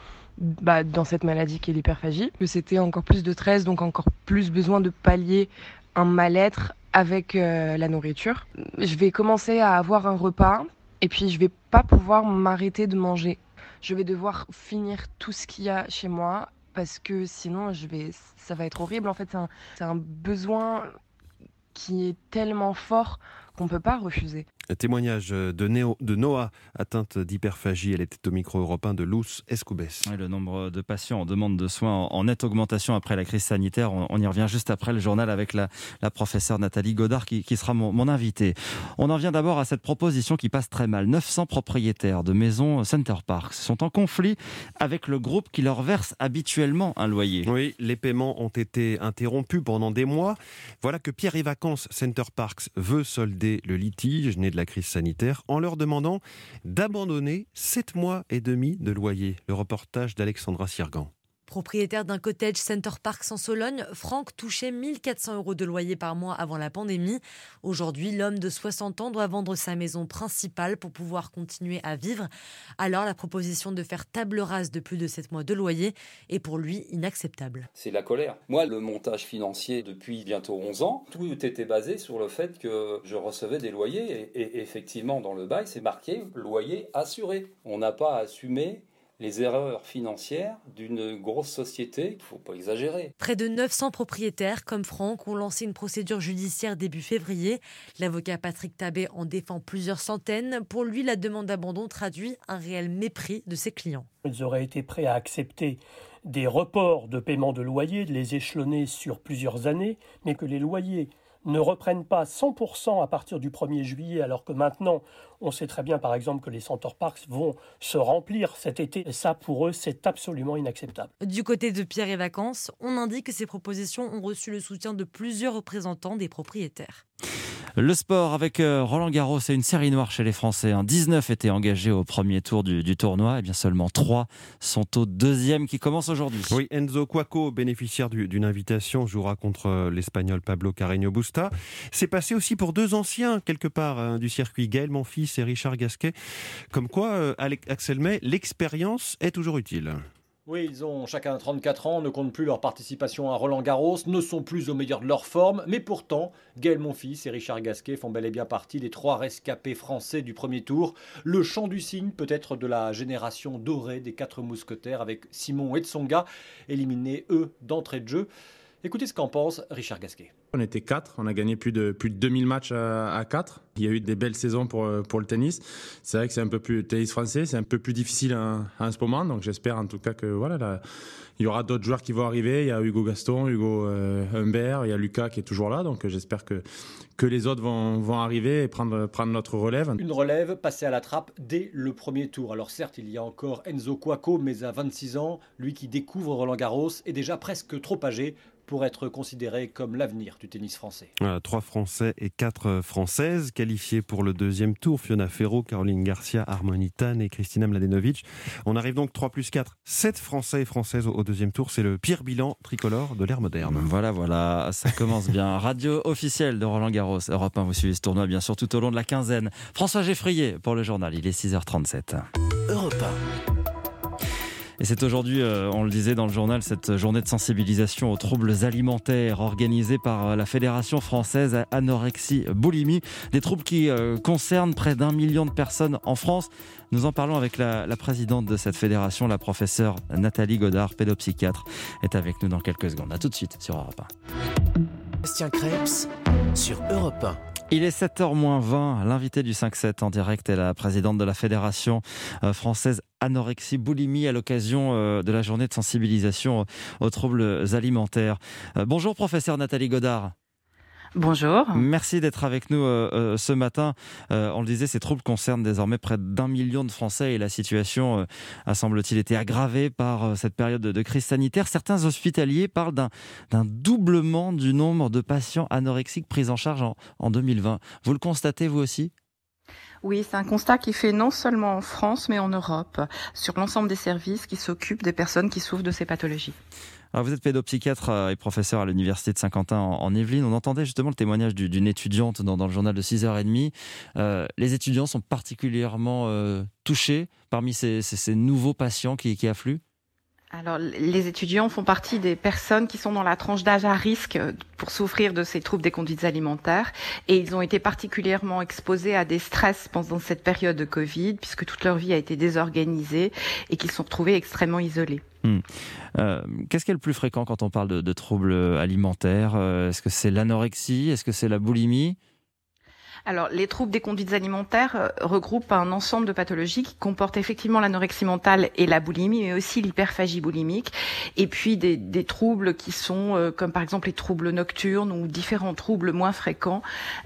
dans cette maladie qui est l'hyperphagie, que c'était encore plus de stress, donc encore plus besoin de pallier un mal-être avec la nourriture. Je vais commencer à avoir un repas et puis je vais pas pouvoir m'arrêter de manger. Je vais devoir finir tout ce qu'il y a chez moi parce que sinon ça va être horrible. En fait, c'est un besoin qui est tellement fort qu'on peut pas refuser. Témoignage de Noah, atteinte d'hyperphagie. Elle était au micro européen de Luz Escoubès. Le nombre de patients en demande de soins en nette augmentation après la crise sanitaire. On y revient juste après le journal avec la professeure Nathalie Godard qui sera mon invitée. On en vient d'abord à cette proposition qui passe très mal. 900 propriétaires de maisons Center Parcs sont en conflit avec le groupe qui leur verse habituellement un loyer. Oui, les paiements ont été interrompus pendant des mois. Voilà que Pierre et Vacances Center Parcs veut solder le litige né de la crise sanitaire en leur demandant d'abandonner 7 mois et demi de loyer. Le reportage d'Alexandra Sirgan. Propriétaire d'un cottage Center Parcs en Sologne, Franck touchait 1 400 € de loyer par mois avant la pandémie. Aujourd'hui, l'homme de 60 ans doit vendre sa maison principale pour pouvoir continuer à vivre. Alors, la proposition de faire table rase de plus de 7 mois de loyer est pour lui inacceptable. C'est la colère. Moi, le montage financier depuis bientôt 11 ans, tout était basé sur le fait que je recevais des loyers et effectivement, dans le bail, c'est marqué « loyer assuré ». On n'a pas assumé les erreurs financières d'une grosse société. Il ne faut pas exagérer. Près de 900 propriétaires comme Franck ont lancé une procédure judiciaire début février. L'avocat Patrick Tabet en défend plusieurs centaines. Pour lui, la demande d'abandon traduit un réel mépris de ses clients. Ils auraient été prêts à accepter des reports de paiement de loyer, de les échelonner sur plusieurs années, mais que les loyers ne reprennent pas 100% à partir du 1er juillet, alors que maintenant, on sait très bien, par exemple, que les Center Parcs vont se remplir cet été. Et ça, pour eux, c'est absolument inacceptable. Du côté de Pierre et Vacances, on indique que ces propositions ont reçu le soutien de plusieurs représentants des propriétaires. Le sport avec Roland Garros et une série noire chez les Français. 19 étaient engagés au premier tour du tournoi et bien seulement 3 sont au deuxième qui commence aujourd'hui. Oui, Enzo Cuoco, bénéficiaire d'une invitation, jouera contre l'Espagnol Pablo Carreño Busta. C'est passé aussi pour 2 anciens quelque part du circuit, Gaël Monfils et Richard Gasquet. Comme quoi, Axel May, l'expérience est toujours utile. Oui, ils ont chacun 34 ans, ne comptent plus leur participation à Roland-Garros, ne sont plus au meilleur de leur forme, mais pourtant, Gaël Monfils et Richard Gasquet font bel et bien partie des 3 rescapés français du premier tour. Le chant du cygne peut-être de la génération dorée des 4 mousquetaires avec Simon et Tsonga, éliminés eux d'entrée de jeu. Écoutez ce qu'en pense Richard Gasquet. On était 4, on a gagné plus de 2000 matchs à 4. Il y a eu des belles saisons pour le tennis. C'est vrai que c'est un peu plus le tennis français, c'est un peu plus difficile en ce moment. Donc j'espère en tout cas que il y aura d'autres joueurs qui vont arriver. Il y a Hugo Gaston, Hugo Humbert, il y a Lucas qui est toujours là. Donc j'espère que les autres vont arriver et prendre notre relève. Une relève passée à la trappe dès le premier tour. Alors certes, il y a encore Enzo Cuoco, mais à 26 ans, lui qui découvre Roland-Garros est déjà presque trop âgé pour être considéré comme l'avenir du tennis français. 3 Français et 4 Françaises qualifiés pour le deuxième tour. Fiona Ferro, Caroline Garcia, Harmony Tan et Kristina Mladenovic. On arrive donc 3 plus 4, 7 Français et Françaises au deuxième tour. C'est le pire bilan tricolore de l'ère moderne. Voilà, ça commence bien. Radio officielle de Roland-Garros. Europe 1, vous suivez ce tournoi bien sûr tout au long de la quinzaine. François Geffrier pour le journal, il est 6h37. Europe 1. Et c'est aujourd'hui, on le disait dans le journal, cette journée de sensibilisation aux troubles alimentaires organisée par la Fédération française anorexie-boulimie. Des troubles qui concernent près d'1 million de personnes en France. Nous en parlons avec la présidente de cette fédération, la professeure Nathalie Godard, pédopsychiatre, est avec nous dans quelques secondes. A tout de suite sur Europe 1. Bastien Krebs sur Europe 1. Il est 7h-20. L'invité du 5-7 en direct est la présidente de la Fédération française anorexie-boulimie à l'occasion de la journée de sensibilisation aux troubles alimentaires. Bonjour professeur Nathalie Godard. Bonjour. Merci d'être avec nous ce matin. On le disait, ces troubles concernent désormais près d'1 million de Français et la situation a, semble-t-il, été aggravée par cette période de crise sanitaire. Certains hospitaliers parlent d'un doublement du nombre de patients anorexiques pris en charge en 2020. Vous le constatez vous aussi ? Oui, c'est un constat qui est fait non seulement en France, mais en Europe, sur l'ensemble des services qui s'occupent des personnes qui souffrent de ces pathologies. Alors vous êtes pédopsychiatre et professeur à l'université de Saint-Quentin en Yvelines. On entendait justement le témoignage d'une étudiante dans le journal de 6h30. Les étudiants sont particulièrement touchés parmi ces nouveaux patients qui affluent. Alors, les étudiants font partie des personnes qui sont dans la tranche d'âge à risque pour souffrir de ces troubles des conduites alimentaires et ils ont été particulièrement exposés à des stress pendant cette période de Covid puisque toute leur vie a été désorganisée et qu'ils se sont retrouvés extrêmement isolés. Qu'est-ce qui est le plus fréquent quand on parle de troubles alimentaires ? Est-ce que c'est l'anorexie ? Est-ce que c'est la boulimie ? Alors, les troubles des conduites alimentaires regroupent un ensemble de pathologies qui comportent effectivement l'anorexie mentale et la boulimie, mais aussi l'hyperphagie boulimique. Et puis des troubles qui sont comme par exemple les troubles nocturnes ou différents troubles moins fréquents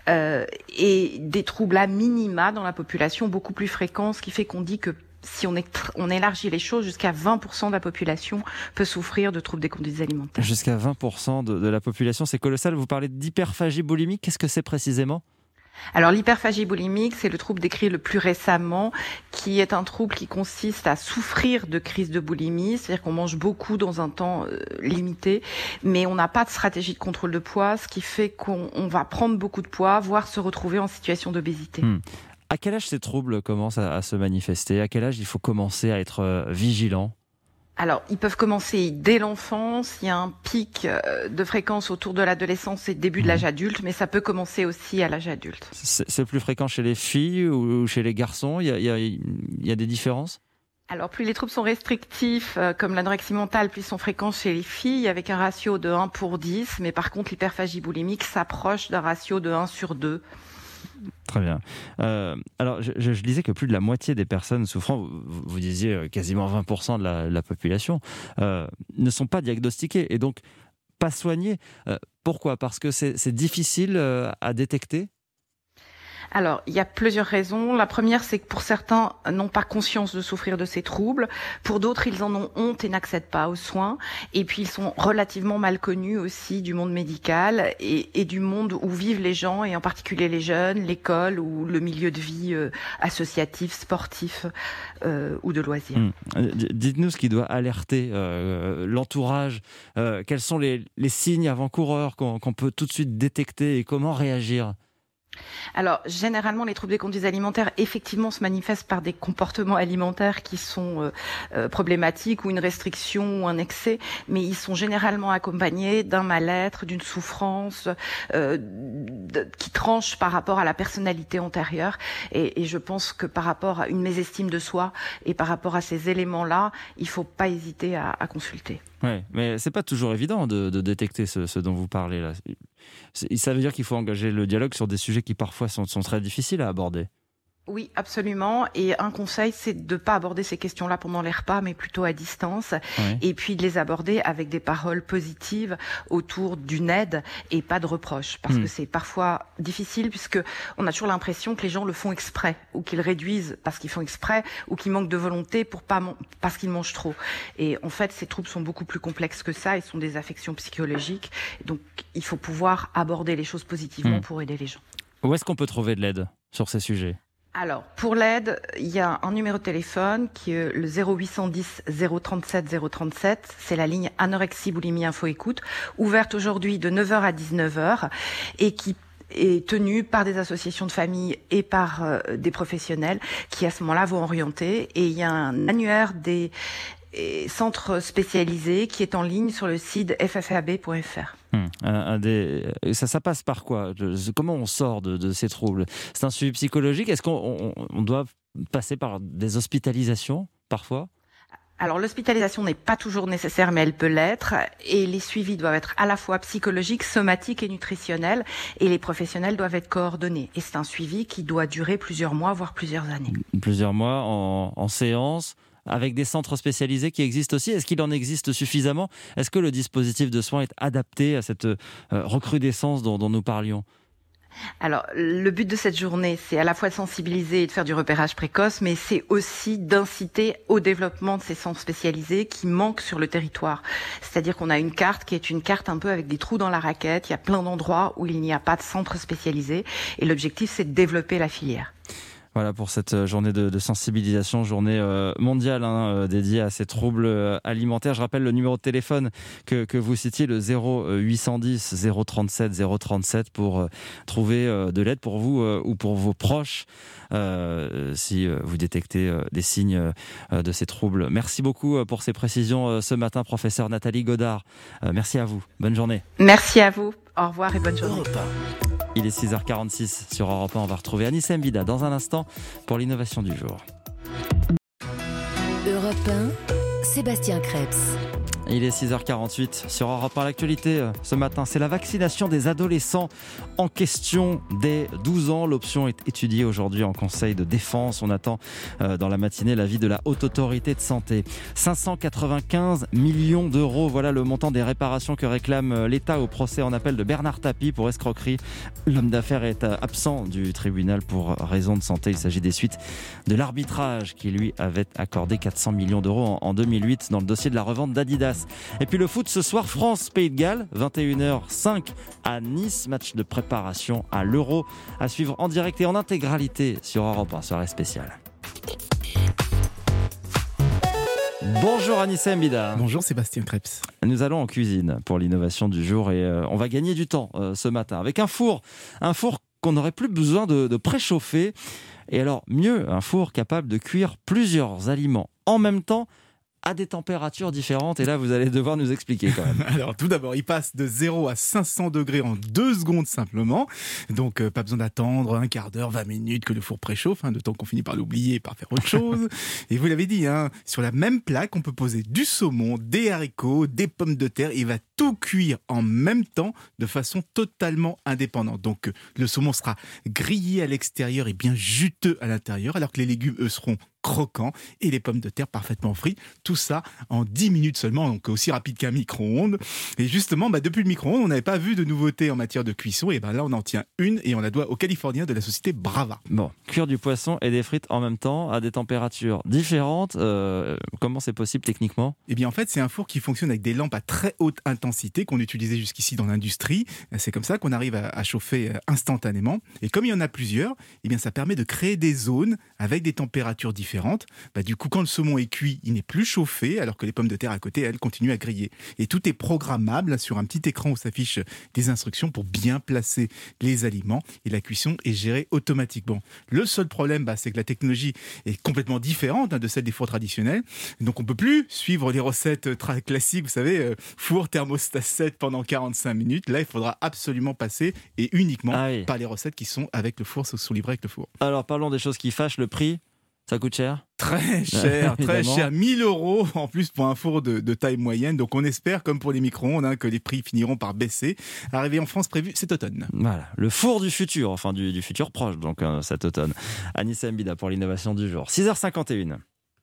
et des troubles à minima dans la population beaucoup plus fréquents, ce qui fait qu'on dit que si on élargit les choses, jusqu'à 20% de la population peut souffrir de troubles des conduites alimentaires. Jusqu'à 20% de la population, c'est colossal. Vous parlez d'hyperphagie boulimique, qu'est-ce que c'est précisément ? Alors l'hyperphagie boulimique, c'est le trouble décrit le plus récemment, qui est un trouble qui consiste à souffrir de crises de boulimie, c'est-à-dire qu'on mange beaucoup dans un temps limité, mais on n'a pas de stratégie de contrôle de poids, ce qui fait qu'on va prendre beaucoup de poids, voire se retrouver en situation d'obésité. À quel âge ces troubles commencent à se manifester ? À quel âge il faut commencer à être vigilant ? Alors, ils peuvent commencer dès l'enfance, il y a un pic de fréquence autour de l'adolescence et début de l'âge adulte, mais ça peut commencer aussi à l'âge adulte. C'est plus fréquent chez les filles ou chez les garçons ? Il y a des différences ? Alors, plus les troubles sont restrictifs, comme l'anorexie mentale, plus ils sont fréquents chez les filles, avec un ratio de 1 pour 10. Mais par contre, l'hyperphagie boulimique s'approche d'un ratio de 1 sur 2. Très bien. Alors, je disais que plus de la moitié des personnes souffrant, vous disiez quasiment 20% de la population, ne sont pas diagnostiquées et donc pas soignées. Pourquoi ? Parce que c'est difficile à détecter ? Alors, il y a plusieurs raisons. La première, c'est que pour certains n'ont pas conscience de souffrir de ces troubles. Pour d'autres, ils en ont honte et n'accèdent pas aux soins. Et puis, ils sont relativement mal connus aussi du monde médical et du monde où vivent les gens, et en particulier les jeunes, l'école ou le milieu de vie associatif, sportif ou de loisirs. Dites-nous ce qui doit alerter l'entourage. Quels sont les signes avant-coureurs qu'on peut tout de suite détecter et comment réagir ? Alors, généralement, les troubles des conduites alimentaires, effectivement, se manifestent par des comportements alimentaires qui sont problématiques, ou une restriction ou un excès, mais ils sont généralement accompagnés d'un mal-être, d'une souffrance qui tranche par rapport à la personnalité antérieure. Et je pense que par rapport à une mésestime de soi et par rapport à ces éléments-là, il ne faut pas hésiter à consulter. Oui, mais c'est pas toujours évident de détecter ce dont vous parlez là. Ça veut dire qu'il faut engager le dialogue sur des sujets qui parfois sont très difficiles à aborder. Oui, absolument. Et un conseil, c'est de ne pas aborder ces questions-là pendant les repas, mais plutôt à distance. Oui. Et puis de les aborder avec des paroles positives autour d'une aide et pas de reproches. Parce que c'est parfois difficile, puisque on a toujours l'impression que les gens le font exprès, ou qu'ils réduisent parce qu'ils font exprès, ou qu'ils manquent de volonté parce qu'ils mangent trop. Et en fait, ces troubles sont beaucoup plus complexes que ça. Ils sont des affections psychologiques. Donc, il faut pouvoir aborder les choses positivement pour aider les gens. Où est-ce qu'on peut trouver de l'aide sur ces sujets ? Alors, pour l'aide, il y a un numéro de téléphone qui est le 0810 037 037. C'est la ligne anorexie, boulimie, info, écoute, ouverte aujourd'hui de 9h à 19h et qui est tenue par des associations de famille et par des professionnels qui, à ce moment-là, vont orienter. Et il y a un annuaire des centres spécialisés qui est en ligne sur le site ffab.fr. Ça passe par quoi ? Comment on sort de ces troubles ? C'est un suivi psychologique ? Est-ce qu'on doit passer par des hospitalisations parfois ? Alors, l'hospitalisation n'est pas toujours nécessaire, mais elle peut l'être. Et les suivis doivent être à la fois psychologiques, somatiques et nutritionnels. Et les professionnels doivent être coordonnés. Et c'est un suivi qui doit durer plusieurs mois, voire plusieurs années. Plusieurs mois en séance, avec des centres spécialisés qui existent aussi. Est-ce qu'il en existe suffisamment ? Est-ce que le dispositif de soins est adapté à cette recrudescence dont nous parlions ? Alors, le but de cette journée, c'est à la fois de sensibiliser et de faire du repérage précoce, mais c'est aussi d'inciter au développement de ces centres spécialisés qui manquent sur le territoire. C'est-à-dire qu'on a une carte qui est une carte un peu avec des trous dans la raquette. Il y a plein d'endroits où il n'y a pas de centre spécialisé. Et l'objectif, c'est de développer la filière. Voilà pour cette journée de sensibilisation, journée mondiale dédiée à ces troubles alimentaires. Je rappelle le numéro de téléphone que vous citiez, le 0810 037 037 pour trouver de l'aide pour vous ou pour vos proches si vous détectez des signes de ces troubles. Merci beaucoup pour ces précisions ce matin, professeur Nathalie Godard. Merci à vous. Bonne journée. Merci à vous. Au revoir et bonne journée. Il est 6h46 sur Europe 1. On va retrouver Anissa Mbida dans un instant pour l'innovation du jour. Europe 1, Sébastien Krebs. Il est 6h48 sur Europe 1. L'actualité ce matin, c'est la vaccination des adolescents en question dès 12 ans. L'option est étudiée aujourd'hui en Conseil de défense. On attend dans la matinée l'avis de la Haute Autorité de Santé. 595 millions d'euros, voilà le montant des réparations que réclame l'État au procès en appel de Bernard Tapie pour escroquerie. L'homme d'affaires est absent du tribunal pour raison de santé. Il s'agit des suites de l'arbitrage qui lui avait accordé 400 millions d'euros en 2008 dans le dossier de la revente d'Adidas. Et puis le foot ce soir, France-Pays de Galles, 21h05 à Nice, match de préparation à l'Euro, à suivre en direct et en intégralité sur Europe 1, soirée spéciale. Bonjour Anissa Mbida. Bonjour Sébastien Krebs. Nous allons en cuisine pour l'innovation du jour et on va gagner du temps ce matin avec un four qu'on n'aurait plus besoin de préchauffer. Et alors mieux, un four capable de cuire plusieurs aliments en même temps à des températures différentes. Et là, vous allez devoir nous expliquer quand même. Alors, tout d'abord, il passe de 0 à 500 degrés en 2 secondes simplement. Donc, pas besoin d'attendre un quart d'heure, 20 minutes que le four préchauffe, de temps qu'on finit par l'oublier et par faire autre chose. Et vous l'avez dit, sur la même plaque, on peut poser du saumon, des haricots, des pommes de terre. Il va tout cuire en même temps de façon totalement indépendante. Donc, le saumon sera grillé à l'extérieur et bien juteux à l'intérieur, alors que les légumes, eux, seront croquants et les pommes de terre parfaitement frites. Tout ça en 10 minutes seulement, donc aussi rapide qu'un micro-ondes. Et justement, depuis le micro-ondes, on n'avait pas vu de nouveauté en matière de cuisson. Et là, on en tient une et on la doit aux Californiens de la société Brava. Bon, cuire du poisson et des frites en même temps à des températures différentes. Comment c'est possible techniquement ? Eh bien, en fait, c'est un four qui fonctionne avec des lampes à très haute intensité qu'on utilisait jusqu'ici dans l'industrie. C'est comme ça qu'on arrive à chauffer instantanément. Et comme il y en a plusieurs, eh bien, ça permet de créer des zones avec des températures différentes. Du coup, quand le saumon est cuit, il n'est plus chauffé, alors que les pommes de terre à côté, elles, continuent à griller. Et tout est programmable sur un petit écran où s'affichent des instructions pour bien placer les aliments. Et la cuisson est gérée automatiquement. Le seul problème, c'est que la technologie est complètement différente de celle des fours traditionnels. Donc, on ne peut plus suivre les recettes très classiques, vous savez, four thermostat 7 pendant 45 minutes. Là, il faudra absolument passer et uniquement par les recettes qui sont avec le four, sont livrées avec le four. Alors, parlons des choses qui fâchent. Le prix, ça coûte cher ? Très cher, 1 000 € en plus pour un four de taille moyenne. Donc on espère, comme pour les micro-ondes, que les prix finiront par baisser. Arrivée en France prévue cet automne. Voilà, le four du futur, enfin du futur proche, donc cet automne. Anissa Mbida pour l'innovation du jour. 6h51.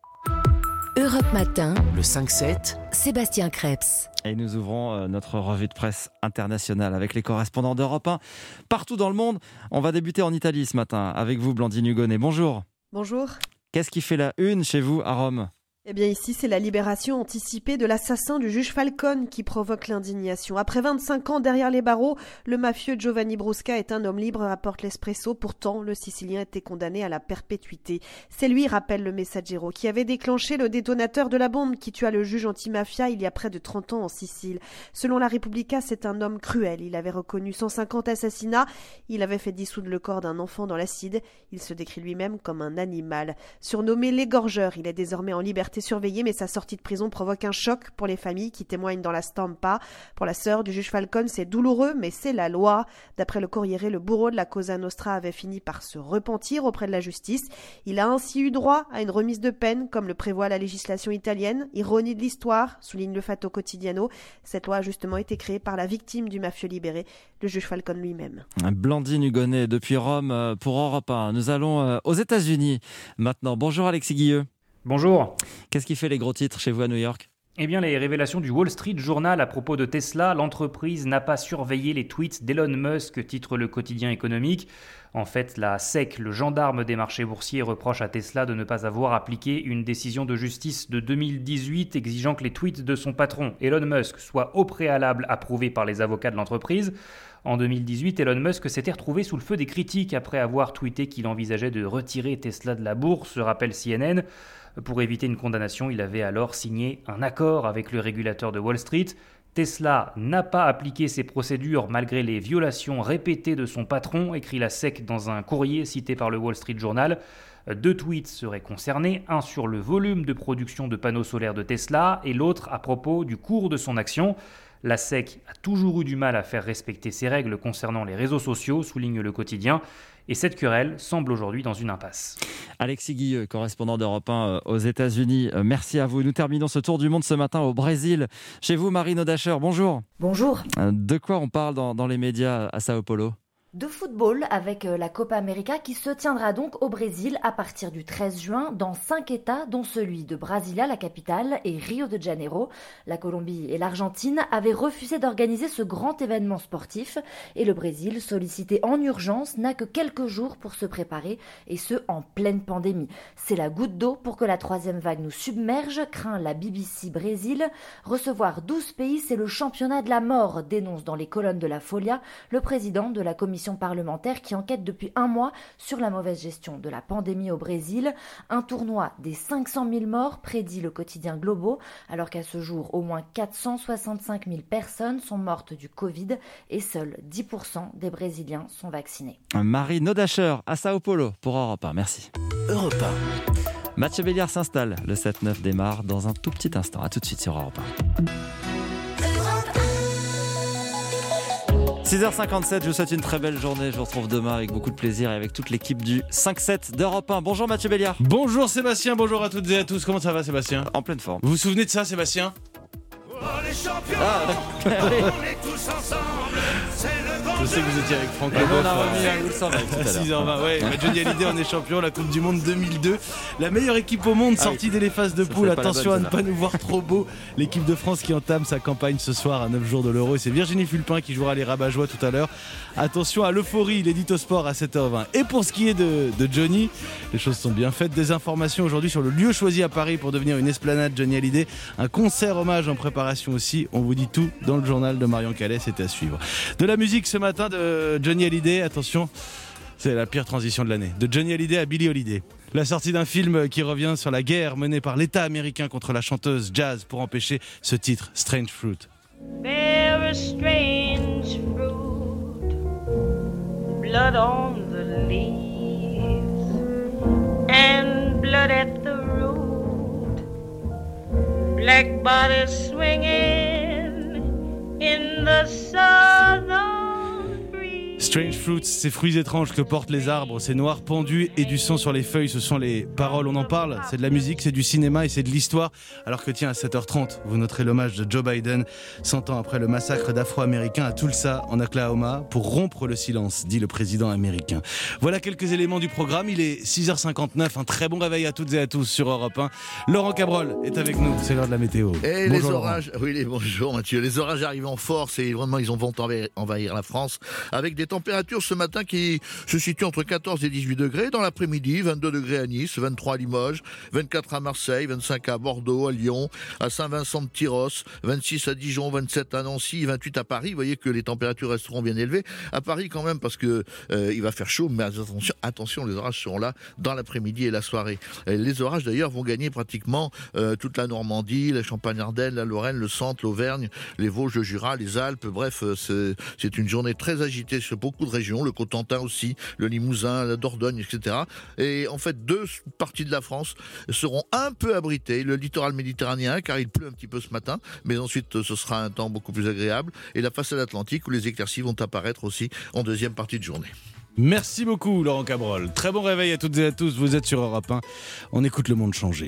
Europe Matin, le 5-7, Sébastien Crêpes. Et nous ouvrons notre revue de presse internationale avec les correspondants d'Europe 1 partout dans le monde. On va débuter en Italie ce matin avec vous, Blandine Hugonnet. Bonjour. Bonjour. Qu'est-ce qui fait la une chez vous à Rome ? Eh bien ici, c'est la libération anticipée de l'assassin du juge Falcone qui provoque l'indignation. Après 25 ans derrière les barreaux, le mafieux Giovanni Brusca est un homme libre, rapporte l'Espresso. Pourtant, le Sicilien était condamné à la perpétuité. C'est lui, rappelle le Messaggero, qui avait déclenché le détonateur de la bombe qui tua le juge antimafia il y a près de 30 ans en Sicile. Selon la Repubblica, c'est un homme cruel. Il avait reconnu 150 assassinats. Il avait fait dissoudre le corps d'un enfant dans l'acide. Il se décrit lui-même comme un animal. Surnommé l'égorgeur, il est désormais en liberté surveillé, mais sa sortie de prison provoque un choc pour les familles qui témoignent dans la Stampa. Pour la sœur du juge Falcone, c'est douloureux, mais c'est la loi. D'après le Corriere, le bourreau de la Cosa Nostra avait fini par se repentir auprès de la justice. Il a ainsi eu droit à une remise de peine, comme le prévoit la législation italienne. Ironie de l'histoire, souligne le Fatto Quotidiano. Cette loi a justement été créée par la victime du mafieux libéré, le juge Falcone lui-même. Blandine Hugonnet depuis Rome pour Europe 1. Nous allons aux États-Unis maintenant. Bonjour Alexis Guilleux. Bonjour. Qu'est-ce qui fait les gros titres chez vous à New York ? Eh bien, les révélations du Wall Street Journal à propos de Tesla, l'entreprise n'a pas surveillé les tweets d'Elon Musk, titre le quotidien économique. En fait, la SEC, le gendarme des marchés boursiers, reproche à Tesla de ne pas avoir appliqué une décision de justice de 2018 exigeant que les tweets de son patron, Elon Musk, soient au préalable approuvés par les avocats de l'entreprise. En 2018, Elon Musk s'était retrouvé sous le feu des critiques après avoir tweeté qu'il envisageait de retirer Tesla de la bourse, rappelle CNN. Pour éviter une condamnation, il avait alors signé un accord avec le régulateur de Wall Street. Tesla n'a pas appliqué ces procédures malgré les violations répétées de son patron, écrit la SEC dans un courrier cité par le Wall Street Journal. 2 tweets seraient concernés, un sur le volume de production de panneaux solaires de Tesla et l'autre à propos du cours de son action. La SEC a toujours eu du mal à faire respecter ses règles concernant les réseaux sociaux, souligne le quotidien. Et cette querelle semble aujourd'hui dans une impasse. Alexis Guilleux, correspondant d'Europe 1 aux États-Unis. Merci à vous. Nous terminons ce tour du monde ce matin au Brésil. Chez vous, Marine Odacher, bonjour. Bonjour. De quoi on parle dans les médias à Sao Paulo ? De football avec la Copa América qui se tiendra donc au Brésil à partir du 13 juin dans 5 États dont celui de Brasilia, la capitale, et Rio de Janeiro. La Colombie et l'Argentine avaient refusé d'organiser ce grand événement sportif et le Brésil, sollicité en urgence, n'a que quelques jours pour se préparer et ce en pleine pandémie. C'est la goutte d'eau pour que la 3e vague nous submerge, craint la BBC Brésil. Recevoir 12 pays, c'est le championnat de la mort, dénonce dans les colonnes de la Folha le président de la commission parlementaire qui enquête depuis 1 mois sur la mauvaise gestion de la pandémie au Brésil. Un tournoi des 500 000 morts, prédit le quotidien Globo, alors qu'à ce jour, au moins 465 000 personnes sont mortes du Covid et seuls 10% des Brésiliens sont vaccinés. Marine Odacher à Sao Paulo pour Europe 1. Merci. Europe 1. Mathieu Béliard s'installe. Le 7-9 démarre dans un tout petit instant. A tout de suite sur Europe 1. 6h57, je vous souhaite une très belle journée. Je vous retrouve demain avec beaucoup de plaisir et avec toute l'équipe du 5-7 d'Europe 1. Bonjour Mathieu Béliard. Bonjour Sébastien, bonjour à toutes et à tous. Comment ça va Sébastien ? En pleine forme. Vous vous souvenez de ça Sébastien ? Les champions, oui. on est tous ensemble, c'est le bon Je sais que vous étiez avec Franck Leboeuf. Leboeuf. On a remis un Wilson avec tout à l'heure. 6h20, ouais. Johnny Hallyday, on est champion, la Coupe du Monde 2002. La meilleure équipe au monde sortie dès les phases de poule. Attention à ne pas nous voir trop beau. L'équipe de France qui entame sa campagne ce soir à 9 jours de l'Euro. Et c'est Virginie Fulpin qui jouera les rabat-joie tout à l'heure. Attention à l'euphorie, l'édito sport à 7h20. Et pour ce qui est de Johnny, les choses sont bien faites. Des informations aujourd'hui sur le lieu choisi à Paris pour devenir une esplanade Johnny Hallyday. Un concert hommage en préparation aussi. On vous dit tout dans le journal de Marion Calais, c'est à suivre. De la musique ce matin de Johnny Hallyday, attention, c'est la pire transition de l'année. De Johnny Hallyday à Billie Holiday. La sortie d'un film qui revient sur la guerre menée par l'État américain contre la chanteuse jazz pour empêcher ce titre, Strange Fruit. Very strange fruit, blood on the leaves, and blood at the root, black bodies swinging in the southern. Strange Fruits, ces fruits étranges que portent les arbres, ces noirs pendus et du sang sur les feuilles, ce sont les paroles, on en parle, c'est de la musique, c'est du cinéma et c'est de l'histoire. Alors que tiens, à 7h30, vous noterez l'hommage de Joe Biden, 100 ans après le massacre d'Afro-Américains à Tulsa, en Oklahoma, pour rompre le silence, dit le président américain. Voilà quelques éléments du programme, il est 6h59, un très bon réveil à toutes et à tous sur Europe 1. Laurent Cabrol est avec nous, c'est l'heure de la météo. Et bonjour, les orages, bonjour Mathieu, les orages arrivent en force et vraiment ils vont envahir la France avec des températures ce matin qui se situent entre 14 et 18 degrés. Dans l'après-midi, 22 degrés à Nice, 23 à Limoges, 24 à Marseille, 25 à Bordeaux, à Lyon, à Saint-Vincent-de-Tyros, 26 à Dijon, 27 à Nancy, 28 à Paris. Vous voyez que les températures resteront bien élevées. À Paris quand même parce que il va faire chaud, mais attention, les orages seront là dans l'après-midi et la soirée. Les orages d'ailleurs vont gagner pratiquement toute la Normandie, la Champagne-Ardenne, la Lorraine, le Centre, l'Auvergne, les Vosges, le Jura, les Alpes. Bref, c'est une journée très agitée sur beaucoup de régions, le Cotentin aussi, le Limousin, la Dordogne, etc. Et en fait, deux parties de la France seront un peu abritées. Le littoral méditerranéen, car il pleut un petit peu ce matin, mais ensuite ce sera un temps beaucoup plus agréable. Et la façade atlantique, où les éclaircies vont apparaître aussi en deuxième partie de journée. Merci beaucoup Laurent Cabrol. Très bon réveil à toutes et à tous, vous êtes sur Europe 1. On écoute le monde changer.